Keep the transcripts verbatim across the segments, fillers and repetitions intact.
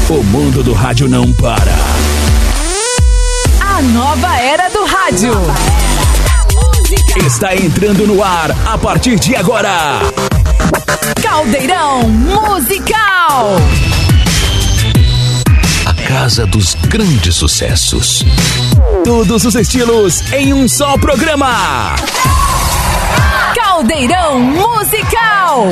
O mundo do rádio não para. A nova era do rádio está entrando no ar a partir de agora. Caldeirão Musical. A casa dos grandes sucessos. Todos os estilos em um só programa. Caldeirão Musical.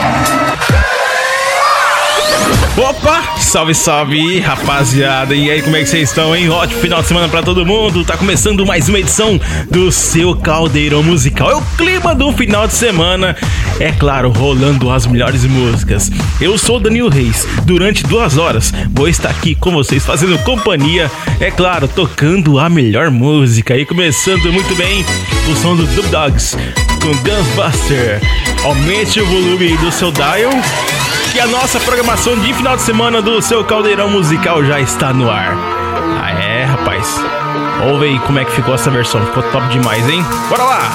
Opa, salve, salve, rapaziada. E aí, como é que vocês estão, hein? Ótimo final de semana pra todo mundo. Tá começando mais uma edição do seu Caldeirão Musical. É o clima do final de semana, é claro, rolando as melhores músicas. Eu sou o Danilo Reis. Durante duas horas vou estar aqui com vocês fazendo companhia, é claro, tocando a melhor música. E começando muito bem o som do Dub Dogs com Ghostbuster. Aumente o volume do seu dial, que a nossa programação de final de semana do seu Caldeirão Musical já está no ar. Ah é, rapaz. Ouve aí como é que ficou essa versão. Ficou top demais, hein? Bora lá!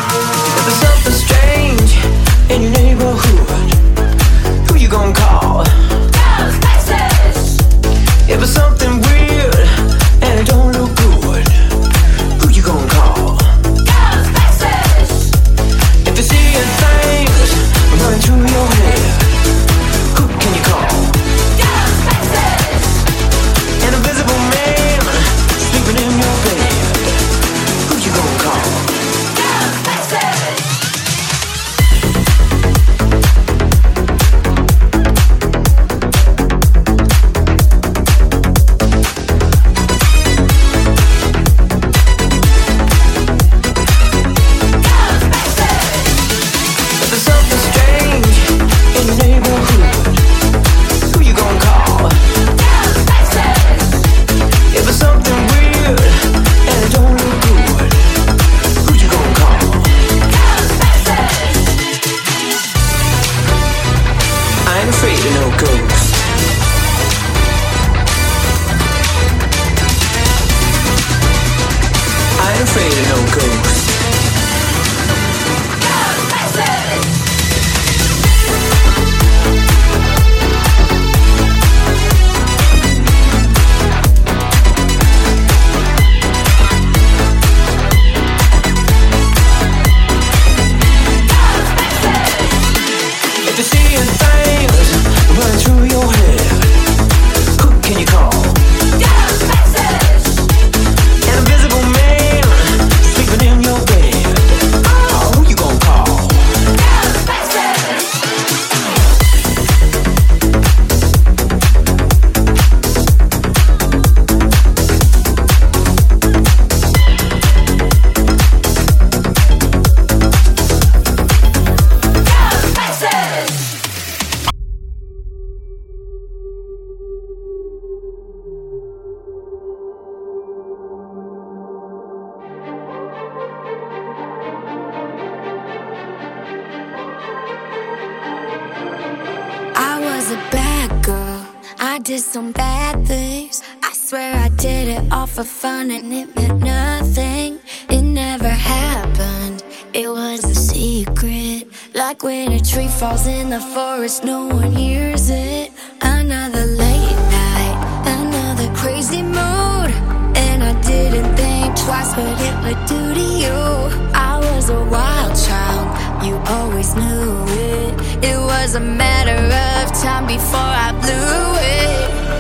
Did some bad things. I swear I did it all for fun, and it meant nothing. It never happened. It was a secret. Like when a tree falls in the forest, no one hears it. Another late night, another crazy mood, and I didn't think twice what it would do to you. I was a wild child, you always knew it. It was a matter of time before I blew it.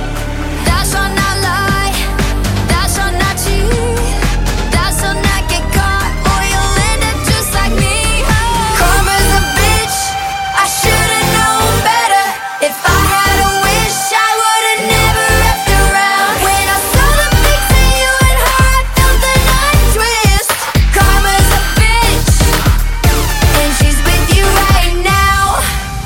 Thou shalt not lie, thou shalt not cheat, thou shalt not get caught, or you'll end up just like me. Oh. Karma's a bitch, I should've known better. If I had a wish, I would've never left around. When I saw the pics of you and her, I felt the night twist. Karma's a bitch, and she's with you right now.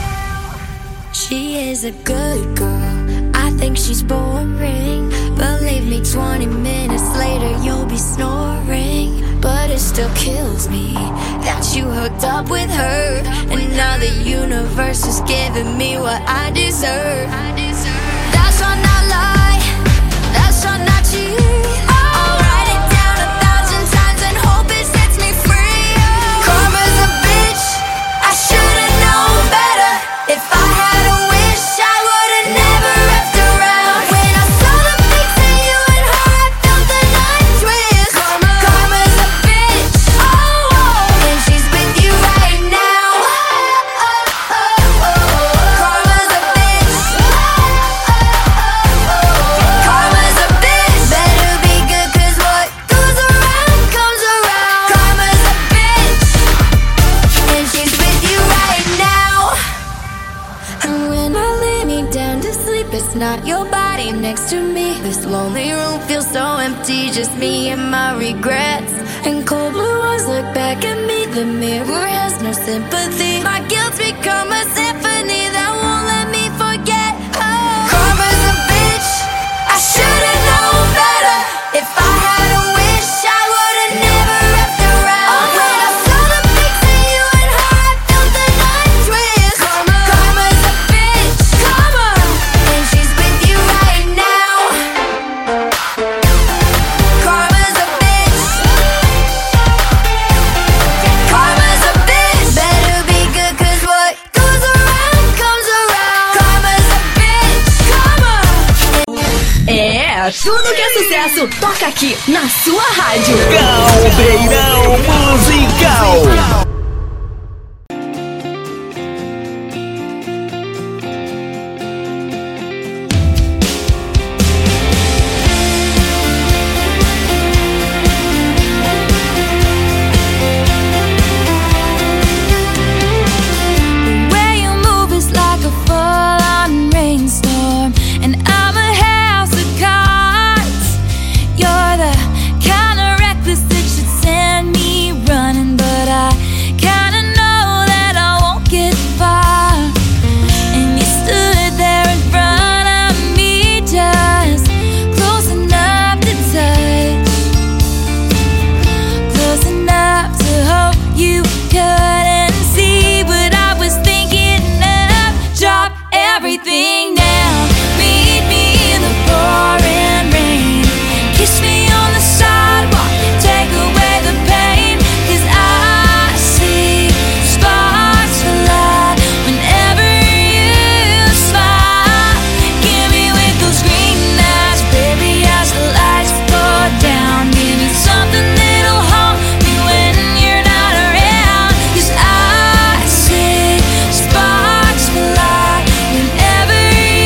She is a good girl, I think she's boring. Believe me, twenty minutes later you'll be snoring. But it still kills me that you hooked up with her, and now the universe is giving me what I deserve. Thou shalt not lie, thou shalt not cheat. I'll write it down a thousand times and hope it sets me free. Oh. Karma's a bitch, I should've known better. If I had a wish, I would've never left around. When I not your body next to me. This lonely room feels so empty, just me and my regrets. And cold blue eyes look back at me, the mirror has no sympathy. My guilt's become a symphony that won't let me forget. Oh, karma's a bitch, I should've known better. If I had a wish, I would've never left around. Oh, when I saw the pics of you and her, I felt the night twist. Karma, karma's a bitch, karma, and she's with you right now. Karma's a bitch, karma's a bitch. Better be good, cause what goes around comes around. Karma's a bitch, karma. É, tudo que é sucesso toca aqui na sua rádio. Caldeirão Musical. The way you move is like a full-on rainstorm, and I'm a house of cards. You're the kind of reckless that should send me running, but I kinda know that I won't get far. And you stood there in front of me, just close enough to touch, close enough to hope you couldn't see what I was thinking of. Drop everything now, meet me in the pouring rain, kiss me on the sidewalk, take away the pain. Cause I see sparks fly whenever you smile. Give me with those green eyes, baby, as the lights go down. Give me something that'll haunt me when you're not around. Cause I see sparks fly whenever you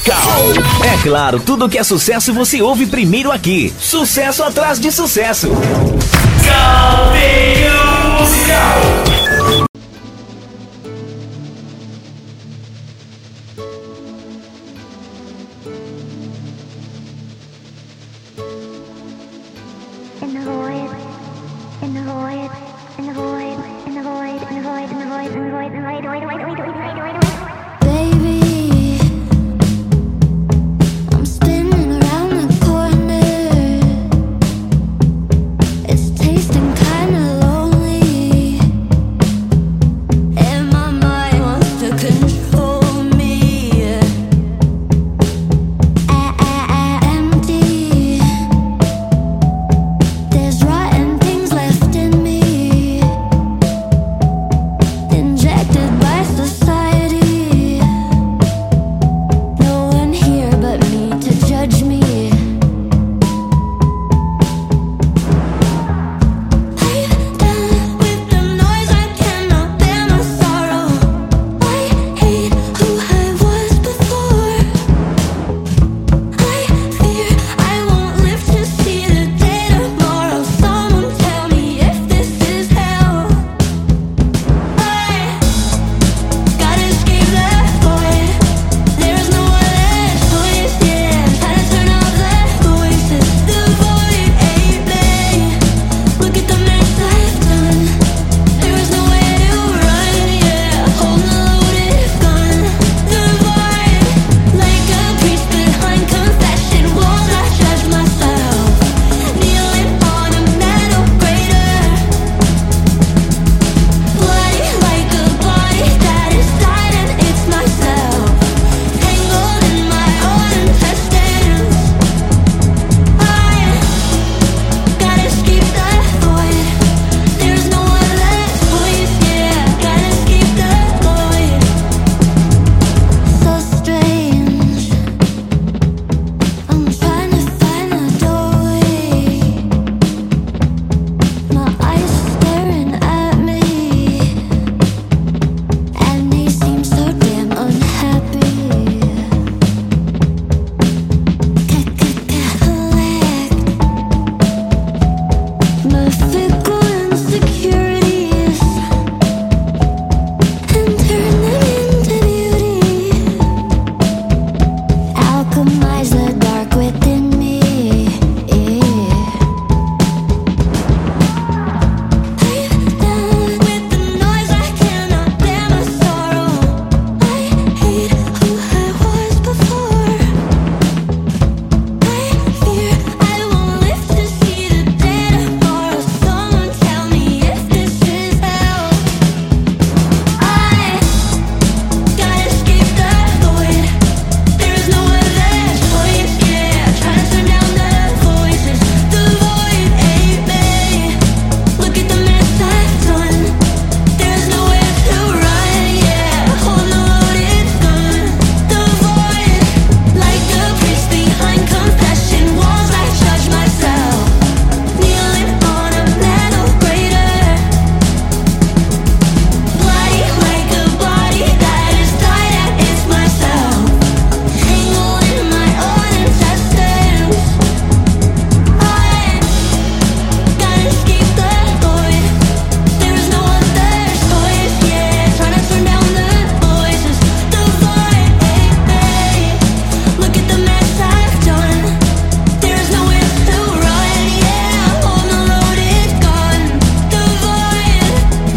musical. É claro, tudo que é sucesso você ouve primeiro aqui. Sucesso atrás de sucesso. Caldeirão Musical. In the void, in the void, in the void, in the void, in the void, in the void, in the void, in the void, void, void, void, void, void, void. Baby, I'm spinning around the corner. It's tasting kinda lonely, and my mind wants to control me. I, I, I, empty. There's rotten things left in me, injected by society. No one here but me to judge me. I'm done with the noise, I cannot bear my sorrow. I hate who I was before. I fear I won't live to see the day tomorrow. Someone tell me if this is hell. I gotta escape that void. There is no other choice, yeah. Try to turn off the voices. The void ain't me. Look at the mess I've done. There is nowhere to run, yeah. Holding a loaded gun. The void, like a priest behind confession walls, I judge myself. Kneeling on a metal grater. Bloody like a body that is died, and it's myself. Tangled in my own intestines. I gotta escape that void. There's no other choice, yeah. Gotta escape that void. So strange. I'm trying to find a doorway. My eyes staring at me, and they seem so damn unhappy. Collect my fickle insecurities and turn them into beauty. Alchemize the dark within me. I'm done with the noise, I cannot bear my sorrow. I hate who I was before. I fear I won't live to see the day tomorrow. Someone tell me if this is hell. I gotta escape that void. There is no other choice, yeah. Try to turn down the voices. The void ain't me. Look at the mess I've done. There's nowhere to run, yeah. Holding a loaded gun. The void, like a priest behind confession walls, I judge myself. Kneeling on a metal grater. Bloody like a body that is died, and it's myself. Tangled in my own intestines. I gotta escape that void. There is no other choice, yeah. Trying to turn down the voices. The void ain't me. Look at the mess I've done. There is nowhere to run, yeah. Holding a loaded gun. The void.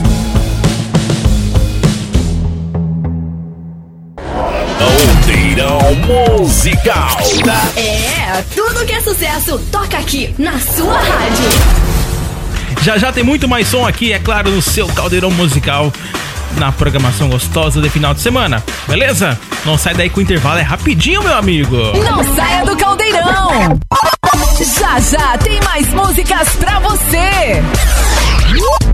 Caldeirão Musical. É, tudo que é sucesso toca aqui na sua rádio. Já já tem muito mais som aqui, é claro, no seu Caldeirão Musical, na programação gostosa de final de semana, beleza? Não sai daí com o intervalo, é rapidinho, meu amigo. Não saia do caldeirão. Já já tem mais músicas pra você.